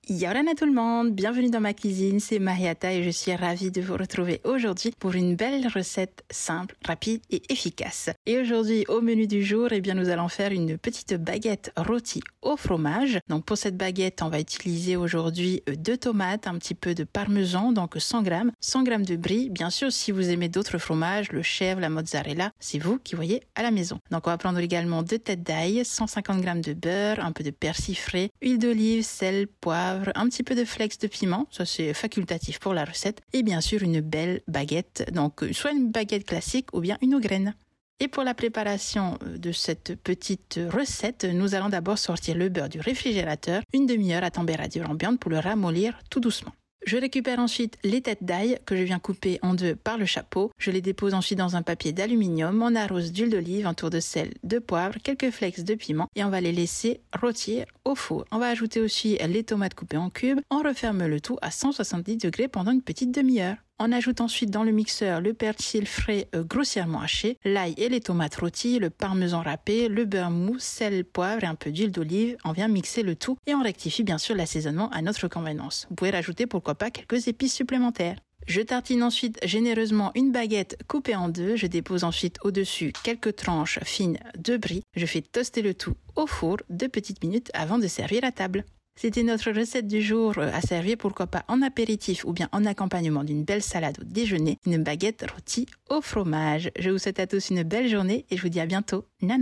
Yorana tout le monde, bienvenue dans ma cuisine, c'est Mariata et je suis ravie de vous retrouver aujourd'hui pour une belle recette simple, rapide et efficace. Et aujourd'hui, au menu du jour, nous allons faire une petite baguette rôtie au fromage. Donc pour cette baguette, on va utiliser aujourd'hui 2 tomates, un petit peu de parmesan, donc 100 grammes, 100 grammes de brie. Bien sûr, si vous aimez d'autres fromages, le chèvre, la mozzarella, c'est vous qui voyez à la maison. Donc on va prendre également 2 têtes d'ail, 150 grammes de beurre, un peu de persil frais, huile d'olive, sel, poivre, un petit peu de flex de piment, ça c'est facultatif pour la recette, et bien sûr une belle baguette, donc soit une baguette classique ou bien une aux graines. Et pour la préparation de cette petite recette, nous allons d'abord sortir le beurre du réfrigérateur, une demi-heure à température ambiante pour le ramollir tout doucement. Je récupère ensuite les têtes d'ail que je viens couper en 2 par le chapeau. Je les dépose ensuite dans un papier d'aluminium. On arrose d'huile d'olive, un tour de sel, de poivre, quelques flex de piment et on va les laisser rôtir au four. On va ajouter aussi les tomates coupées en cubes. On referme le tout à 170 degrés pendant une petite demi-heure. On ajoute ensuite dans le mixeur le persil frais grossièrement haché, l'ail et les tomates rôties, le parmesan râpé, le beurre mou, sel, poivre et un peu d'huile d'olive. On vient mixer le tout et on rectifie bien sûr l'assaisonnement à notre convenance. Vous pouvez rajouter pourquoi pas quelques épices supplémentaires. Je tartine ensuite généreusement une baguette coupée en 2. Je dépose ensuite au-dessus quelques tranches fines de brie. Je fais toaster le tout au four 2 petites minutes avant de servir à table. C'était notre recette du jour à servir pourquoi pas en apéritif ou bien en accompagnement d'une belle salade au déjeuner, une baguette rôtie au fromage. Je vous souhaite à tous une belle journée et je vous dis à bientôt. Nana.